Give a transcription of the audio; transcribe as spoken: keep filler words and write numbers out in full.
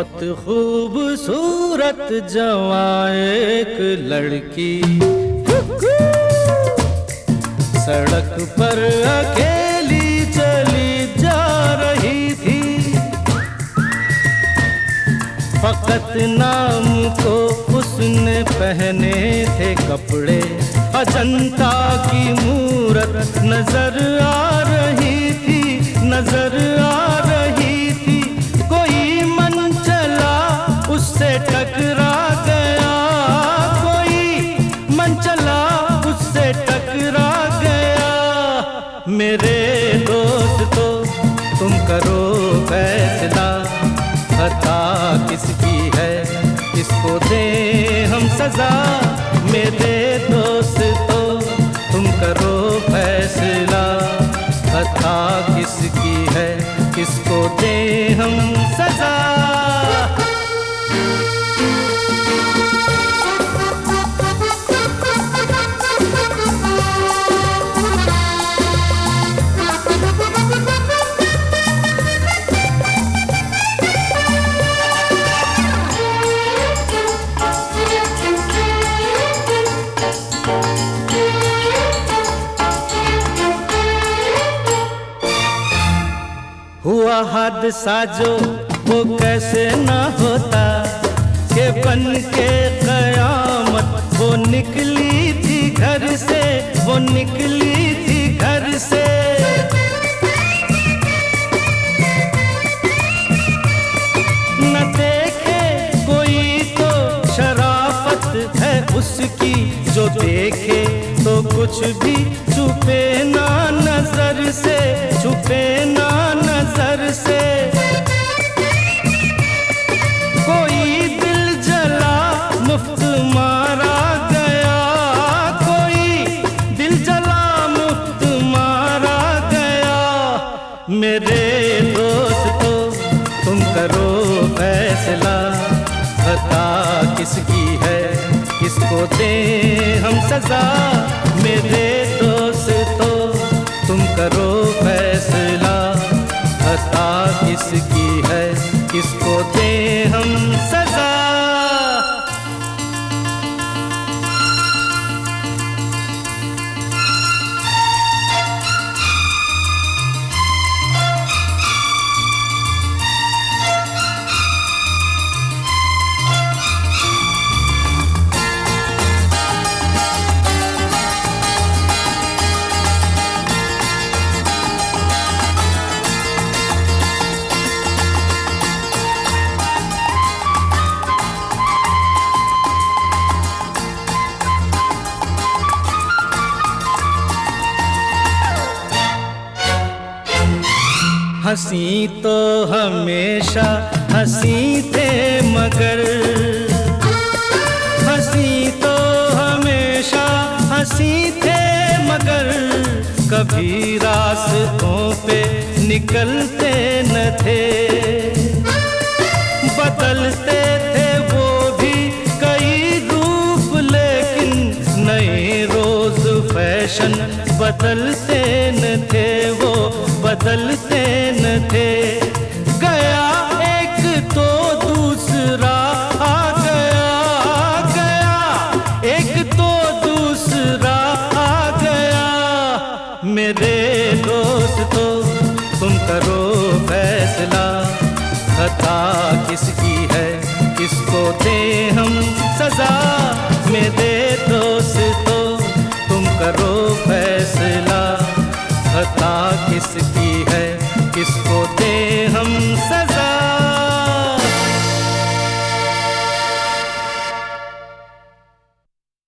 बहुत खूबसूरत जवां एक लड़की सड़क पर अकेली चली जा रही थी। फकत नाम को उसने पहने थे कपड़े, अजंता की मूरत नजर आ रही थी, नजर आ रही थी। कोई मन चला उससे टकरा गया, कोई मन चला उससे टकरा गया। मेरे दोस्त तो तुम करो फैसला, खता किसकी है किसको दें हम सजा। मेरे दोस्त तो तुम करो फैसला, खता किसकी है किसको दें हम सजा। हुआ हादसा जो वो कैसे न होता, के बन के कयामत वो निकली थी घर से, वो निकली थी घर से। न देखे कोई तो शराफत है उसकी, जो देखे तो कुछ भी छुपे ना नजर से, छुपे ना नजर से। कोई दिल जला मुफ्त मारा गया, कोई दिल जला मुफ्त मारा गया। मेरे दोस्तों तुम करो फैसला, खता किसकी है किसको दें हम सजा। मेरे दोस्तों तुम करो फैसला, खता किसकी है किसको दें हम सजा। हंसी तो हमेशा हंसी थे मगर, हंसी तो हमेशा हंसी थे मगर, कभी रास्तों पे निकलते न थे। बदलते थे वो भी कई रूप, लेकिन नए रोज फैशन बदलते न थे, वो बदलते न थे। गया एक तो दूसरा आ गया, गया एक तो दूसरा आ गया। मेरे दोस्तों तुम करो फैसला, खता किसकी है किसको दें हम सजा। मेरे दोस्तों तुम करो फैसला, खता किसकी है किसको दें हम सजा।